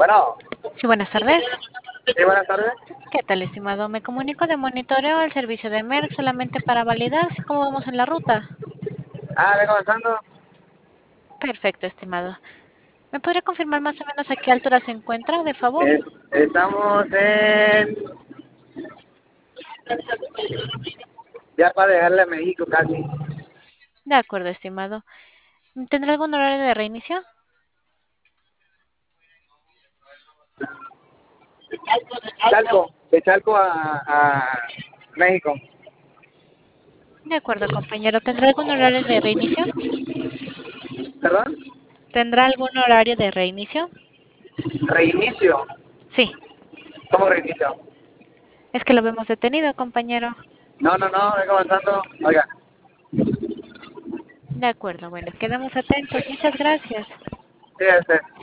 Bueno, Sí, buenas tardes. sí, buenas tardes. ¿Qué tal, estimado? Me comunico de monitoreo al servicio de Merck solamente para validar si cómo vamos en la ruta. Vengo avanzando. Perfecto, estimado. ¿Me podría confirmar más o menos a qué altura se encuentra, de favor? Estamos en... Ya para dejarle a México casi. De acuerdo, estimado. ¿Tendrá algún horario de reinicio? De Chalco a México. De acuerdo, compañero. ¿Tendrá algún horario de reinicio? ¿Perdón? ¿Tendrá algún horario de reinicio? Reinicio. Sí, ¿Cómo reinicio? es que lo vemos detenido, compañero. No, no, no, vengo avanzando. Oiga, De acuerdo, bueno, quedamos atentos. Muchas gracias. sí,